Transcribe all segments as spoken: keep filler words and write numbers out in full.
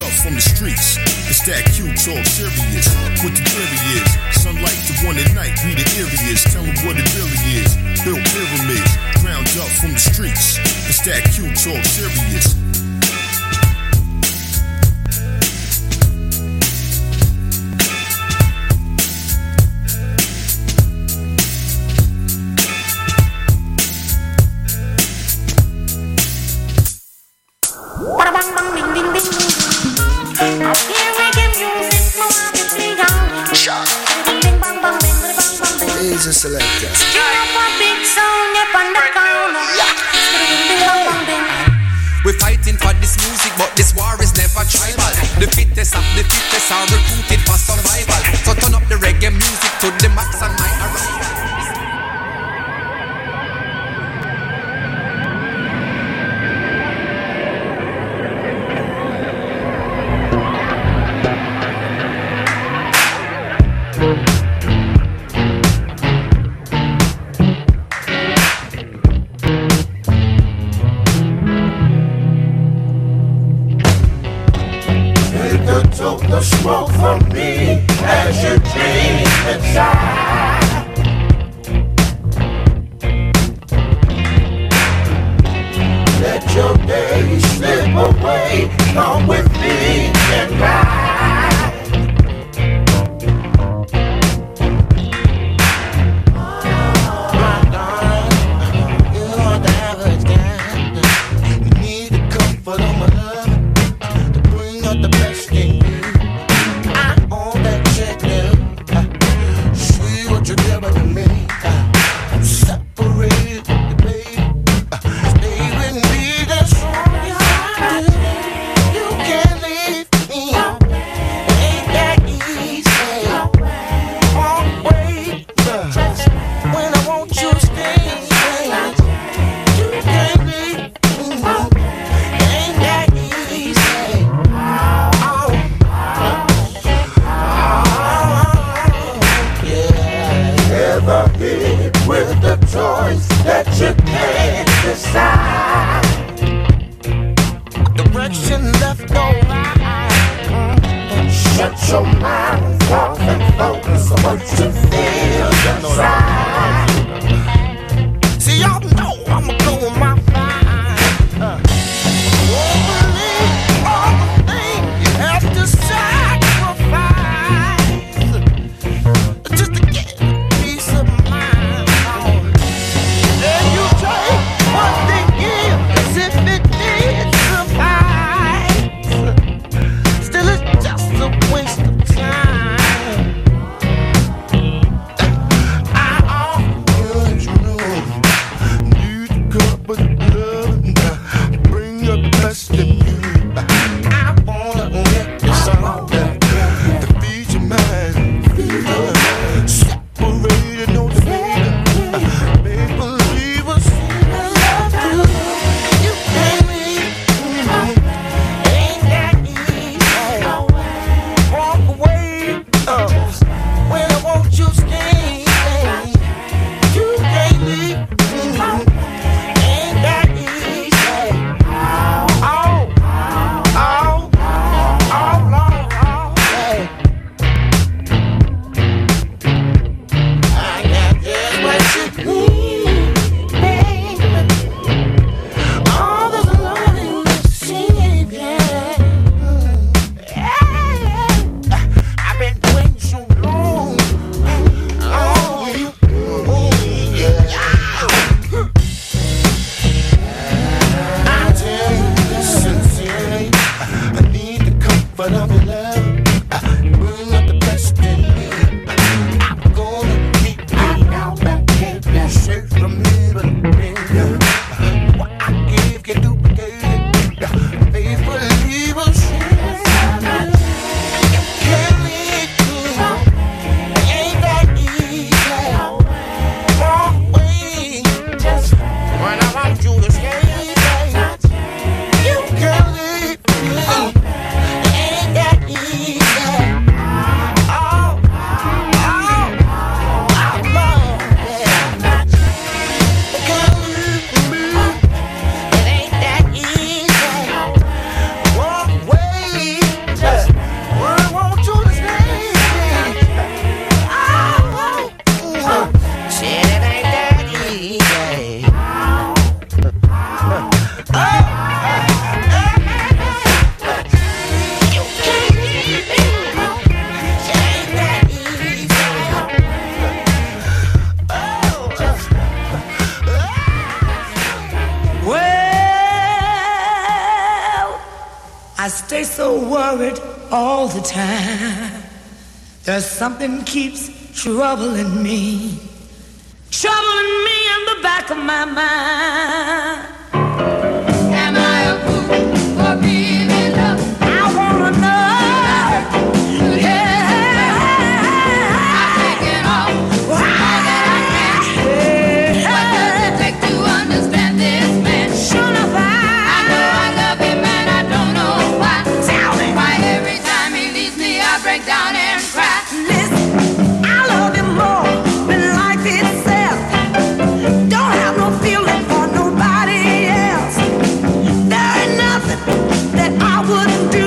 up from the streets. It's that Q talk serious. What the theory is, sunlight the one at night, we the areas. Tell them what it really is. Built pyramids, ground up from the streets. It's that Q talk serious. He's a selector. We're fighting for this music, but this war is never tribal. The fittest of the fittest are recruited for survival. So turn up the reggae music to the max and my arrival. Took the smoke from me as you dream inside. Let your days slip away. Come with me and ride. My darling, you are the average guy. You need the comfort of my love to bring out the best in you. You're never to me. I'm separated, baby. Stay with me, that's all you have to do. You can't leave me. Ain't that easy? Always when I want you to stay. You can't leave me. Ain't that easy? so worried all the time. There's something keeps troubling me, troubling me in the back of my mind. Am I a fool for being in love? I wanna know. Yeah. I'm taking off all that I can. What does it take to understand this man? Sure enough, I know I love him and I don't know why. Tell me. Why every time he leaves me I break down and cry. Listen, I love you more than life itself. Don't have no feeling for nobody else. There ain't nothing that I wouldn't do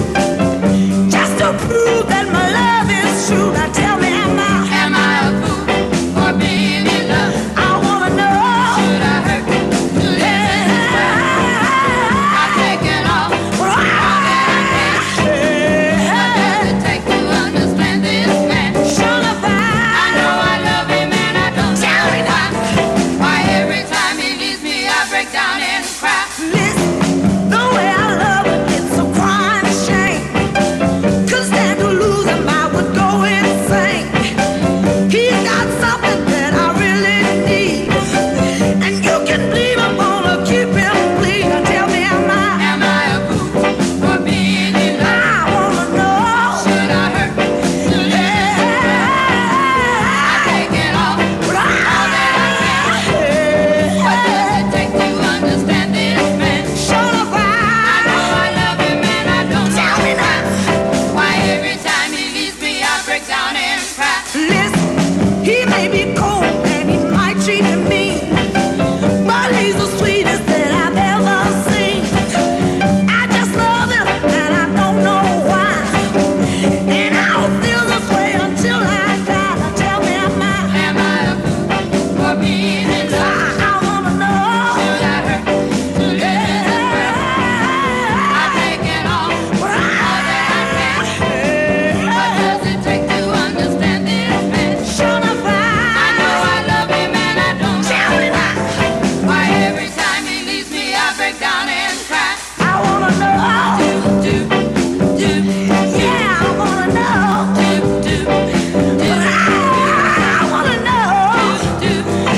just to prove that my love is true. Now tell me, am I? Am I a fool for being in love? I wanna know. Should I hurt to listen to her? I'm taking off all that I can. What does it take to understand this man? Sure enough, I know I love him and I don't Tell me know why. Why every time he leaves me I break down and cry. listen, the way I love it, it's a crying shame. Couldn't stand to lose him, I would go insane. He's got something that I really need, and you can believe I'm gonna keep him pleased. Now tell me, am I? Am I a fool for being in love? I wanna know. Should I hurt to listen to her? I'm taking off all that I can. What does it take to understand this man? Sure enough, I know I love him and I don't Tell me know now. why. Why every time he leaves me I break down and cry. Listen, he may be cold and he might treat me mean, but he's the sweetest that I've ever seen. I just love him and I don't know why, and I'll feel this way until I die. Now tell me, am I? Am I a fool for being in I, love? I wanna know. Should I hurt to listen to her? I'm taking off all that I can. What does it take to understand this man? Sure enough, I know I love him and I don't Tell me know now. why every time he leaves me I break down and cry. I wanna know. Do, do, Yeah, I wanna know. do, do, do, I wanna know. do,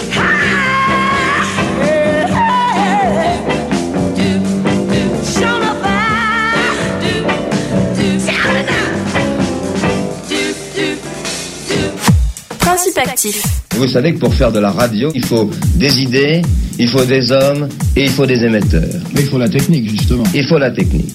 do, do, Sure enough, do, do, tell me now. do, do, do. Principe actif. Vous savez que pour faire de la radio, il faut des idées, il faut des hommes et il faut des émetteurs. Mais il faut la technique, justement. Il faut la technique.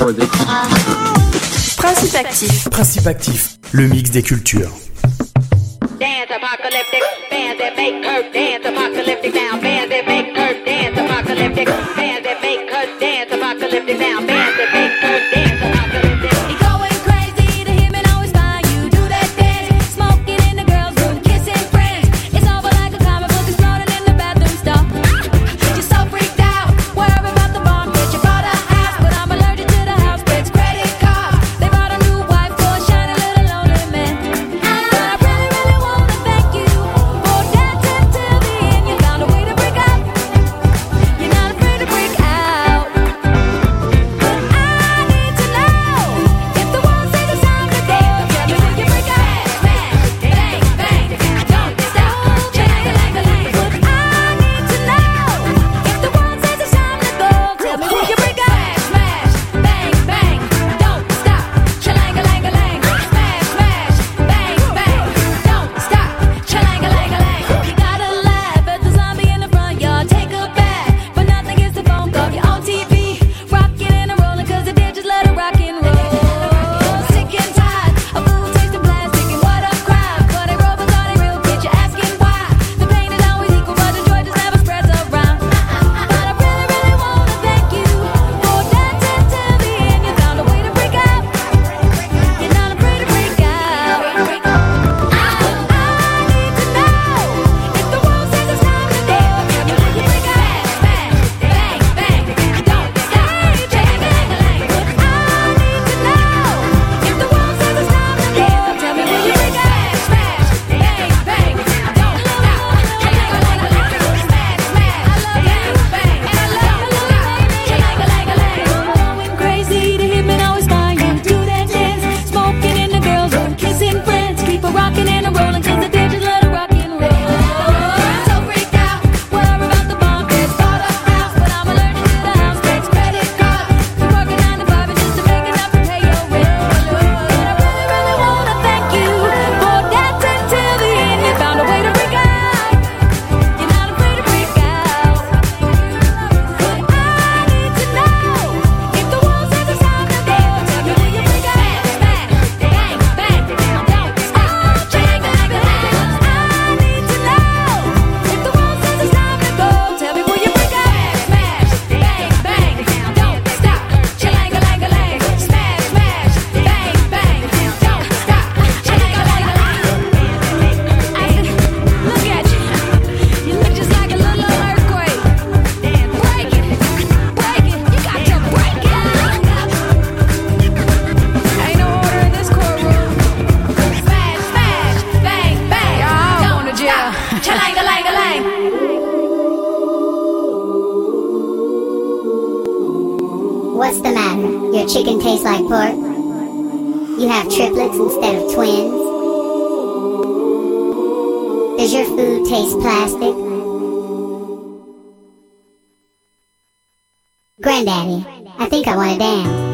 Principe actif. Principe actif, le mix des cultures. Dance apocalyptic, bands that make her dance apocalyptic now, bands that make her dance apocalyptic, bands that make her dance apocalyptic now, bands that make her dance apocalyptic. You're going crazy to him and always find you do that dance, smoking in the girls' room, kissing friends. It's over like a comic book exploding in the bathroom stall. You're so freaked out, worried about the bomb that you bought a house, but I'm allergic to the house bitch credit card. They bought a new wife for a shiny little lonely man. But I really, really wanna thank you for dancing till the end. You found a way to break out. You're not afraid to break out. But I chicken taste like pork? You have triplets instead of twins? Does your food taste plastic? Granddaddy, I think I want to dance.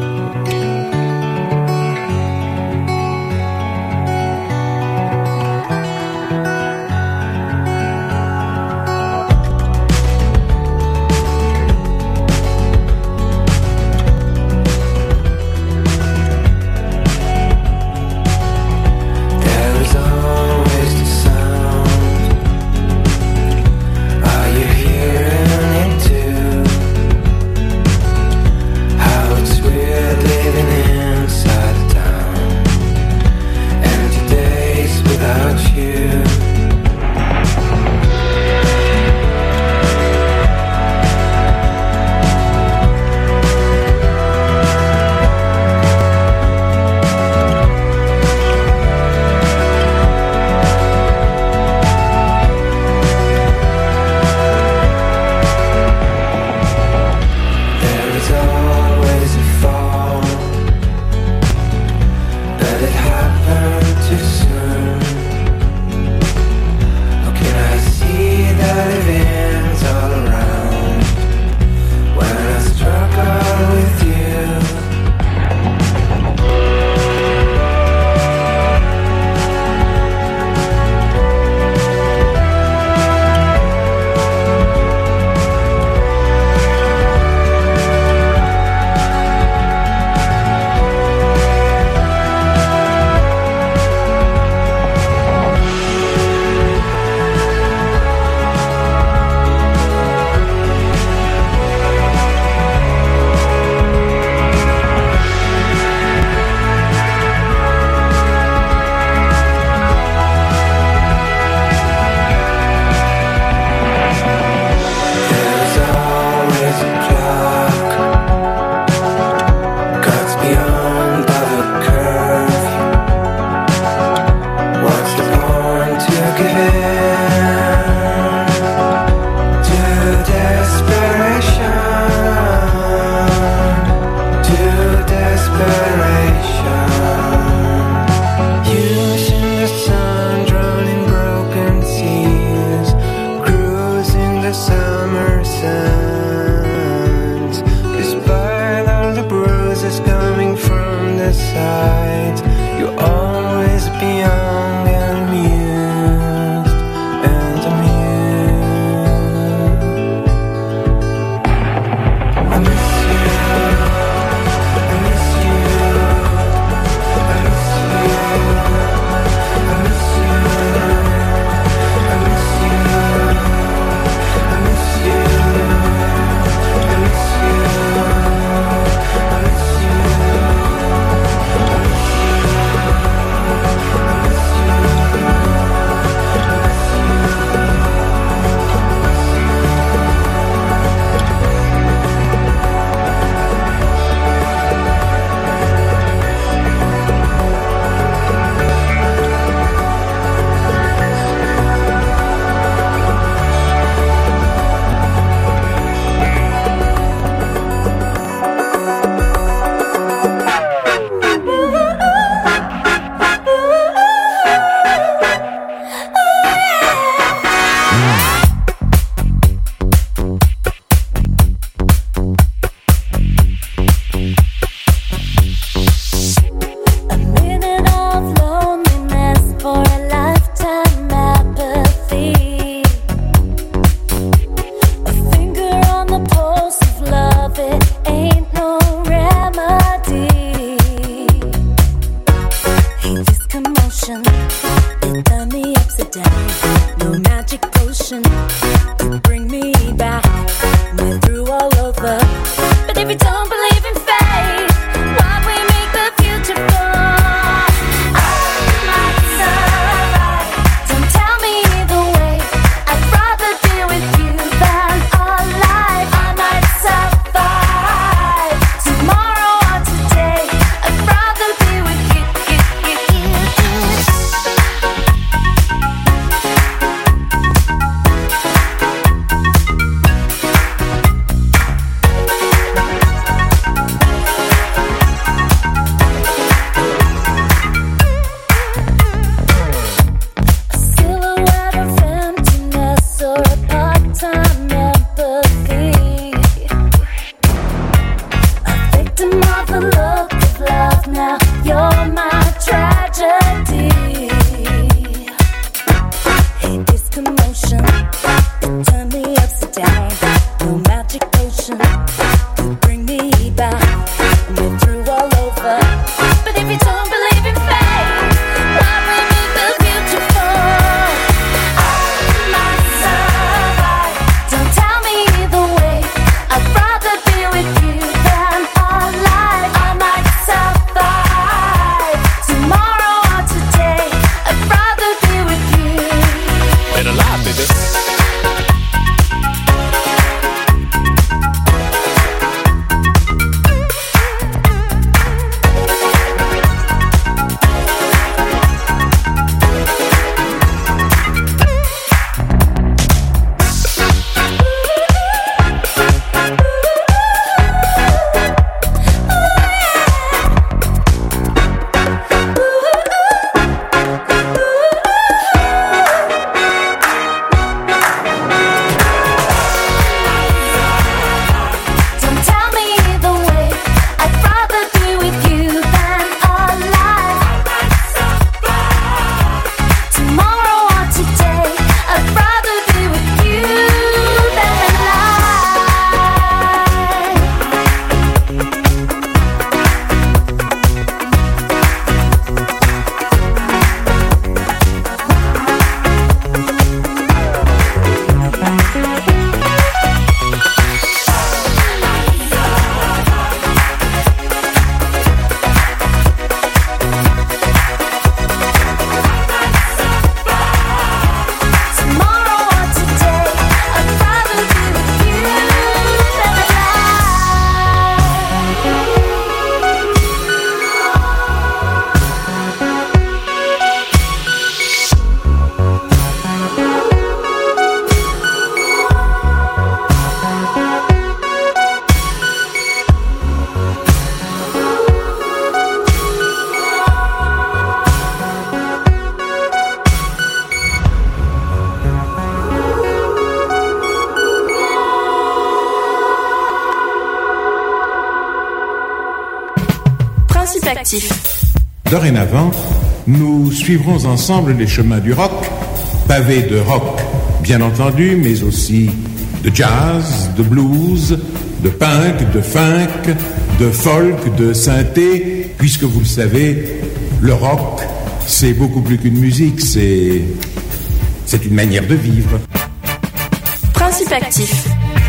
Principactif. Dorénavant, nous suivrons ensemble les chemins du rock, pavés de rock, bien entendu, mais aussi de jazz, de blues, de punk, de funk, de folk, de synthé, puisque vous le savez, le rock, c'est beaucoup plus qu'une musique, c'est, c'est une manière de vivre. Principactif.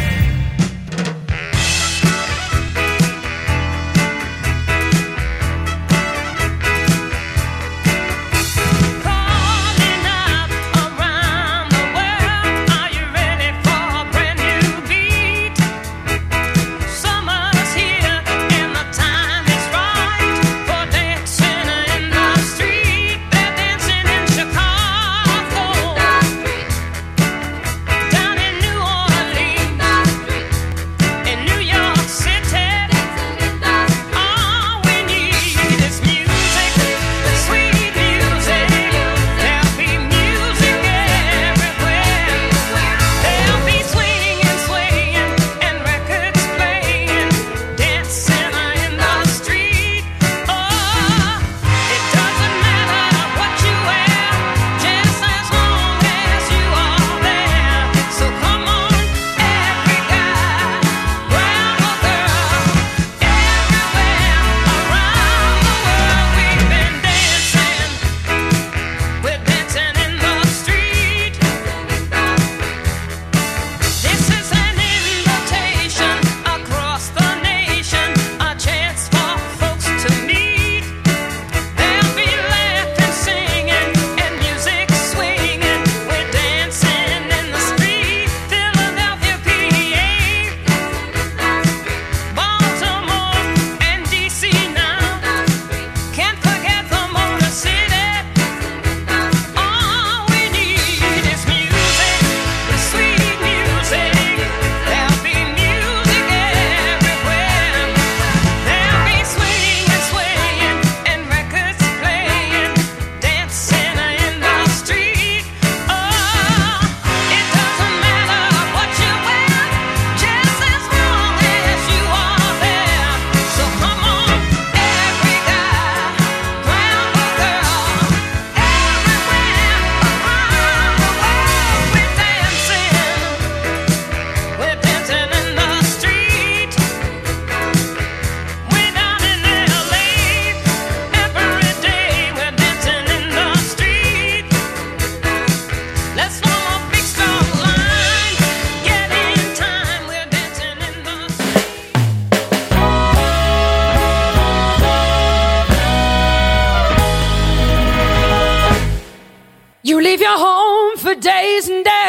leave your home for days and days.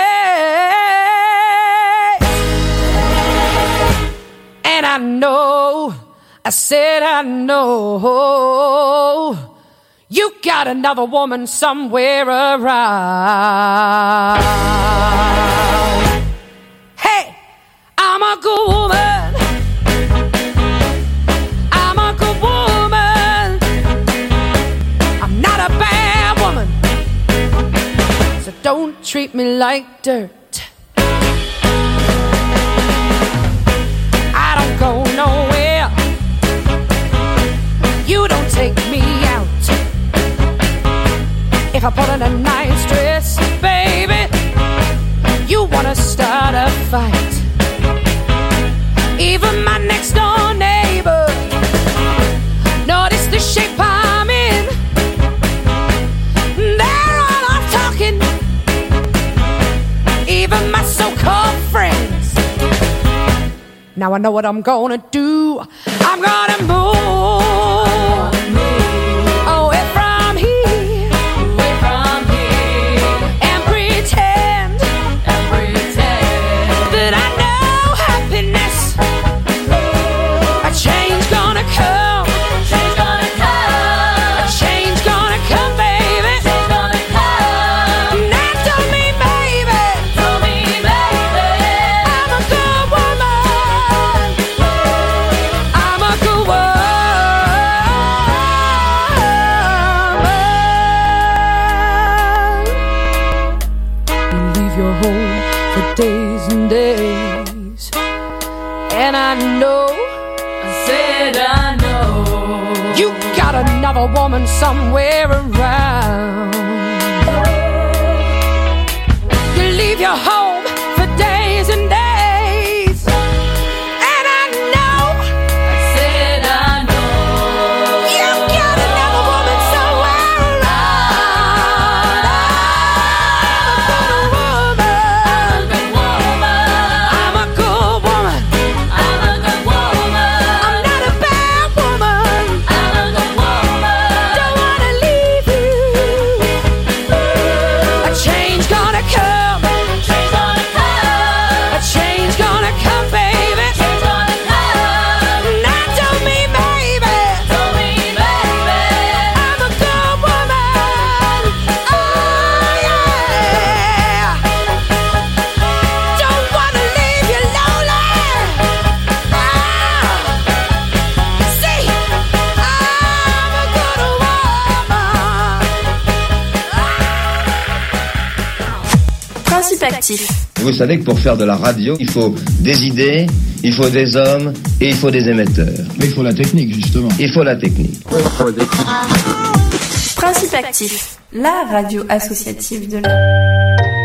And I know, I said I know, you got another woman somewhere around. Hey, I'm a good woman. I'm a good woman. I'm not a bad woman. So don't treat me like dirt. I don't go nowhere. You don't take me out. If I put on a nice dress, baby, you wanna start a fight. Even my next door neighbor notice the shape I'm in. They're all off talking. Even my so-called friends. Now I know what I'm gonna do. I'm gonna move away from here, away from here, and pretend, and pretend that I know happiness. A change gonna come, change gonna come, a change gonna come, baby. Change gonna come. Now tell me, baby, tell me, baby, I'm a good woman. I'm a good woman. another woman somewhere around. You leave your home for days and days, and I know, I said I know, you've got another woman somewhere around. I'm a good woman, I'm a good woman, I'm a good woman, I'm not a bad woman, I'm a good woman, don't wanna leave you. A change gonna come, change gonna come, a change gonna come, baby, change gonna come. Not to me, baby, to me, baby, I'm a good woman, oh yeah. Don't wanna leave you lonely. Ah. See, I'm a good woman. Principe actif. Vous savez que pour faire de la radio, il faut des idées, il faut des hommes et il faut des émetteurs. Mais il faut la technique, justement. Il faut la technique. Principe actif, la radio associative de la...